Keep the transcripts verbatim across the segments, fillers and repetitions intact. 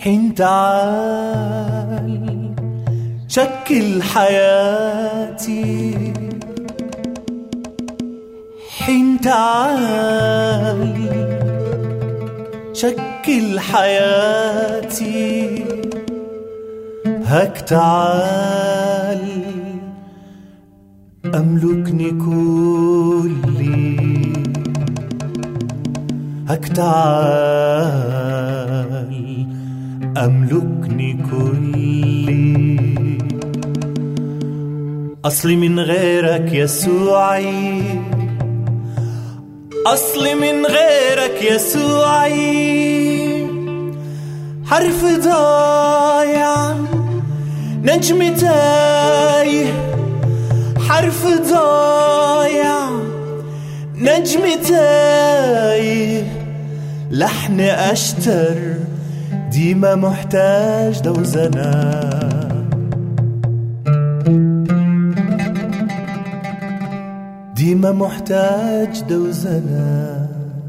حين تعال شكل حياتي، حين تعال شكل حياتي، هك تعال أملكني كلي، هك تعال أملكني كلي. أصلي من غيرك يسوعي، أصلي من غيرك يسوعي، حرف ضايع نجم تايه، حرف ضايع نجم تايه، لحن أشتر ديما محتاج دوزنا، ديما محتاج دوزنا.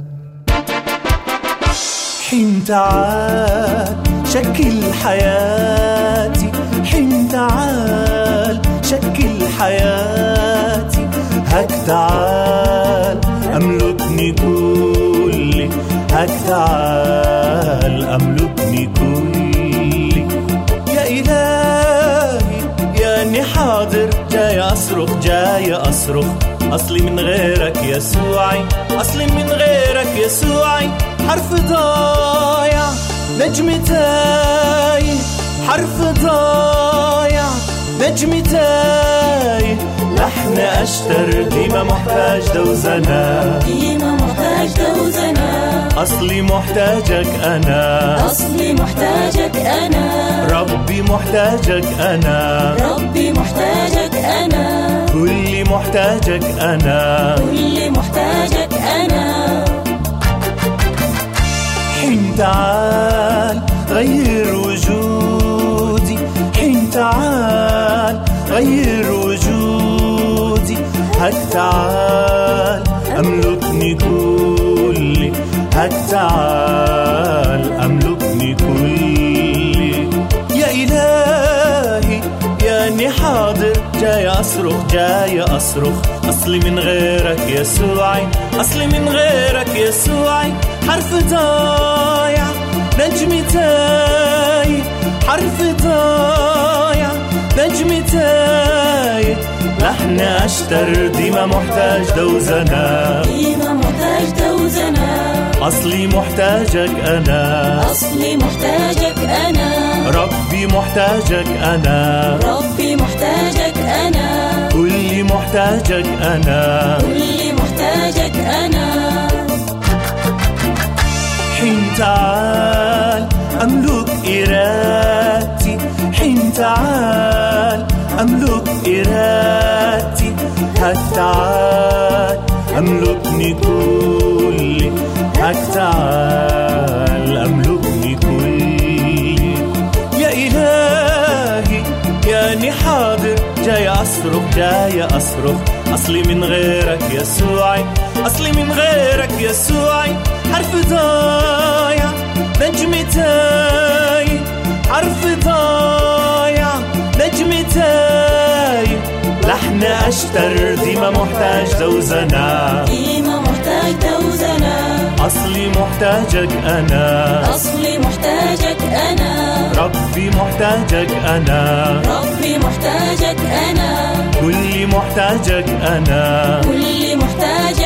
حين تعال شكل حياتي، حين تعال شكل حياتي، هك تعال أملكني كلي، هك تعال أملكني كلي. يا إلهي ياني حاضر، جاي أصرخ جاي أصرخ، أصلي من غيرك يسوعي، أصلي من غيرك يسوعي، حرف ضايع نجم تايه، حرف ضايع نجم تايه، لحن أشتر ديما محتاج دوزنا، ديما محتاج دوزنا. أصلي محتاجك أنا، أصلي محتاجك أنا، ربي محتاجك أنا، ربي محتاجك أنا، كلي محتاجك أنا، كلي محتاجك أنا. حين تعال غير وجودي، حين تعال غير وجودي، هك تعال أملكني كلي، هك تعال أملكني كلي. يا إلهي ياني حاضر، جاي أصرخ جاي أصرخ، أصلي من غيرك يسوعي، أصلي من غيرك يسوعي، حرف ضايع نجم تايه، حرف ضايع نجم تايه، لحن أشتر ديما محتاج دوزنا، ديما محتاج دوزنا. أصلي محتاجك أنا، أصلي محتاجك أنا، ربي محتاجك أنا، ربي محتاجك أنا، كلي محتاجك أنا، كلي محتاجك أنا. حين تعال أملك إرادتي، حين تعال أملك إرادتي، هك تعال أملكني كلي، هك تعال أملكني كلي. يا إلهي ياني حاضر، جاي أصرخ جاي أصرخ، أصلي من غيرك يسوعي، أصلي من غيرك يسوعي، حرف ضايع نجم تايه، حرف ضايع نجم تايه، لحن أشتر ديما محتاج دوزنا، ديما محتاج دوزنا. أصلي محتاجك أنا، أصلي محتاجك أنا، ربي محتاجك أنا، ربي محتاجك أنا، كلي محتاجك أنا، كلي محتاجك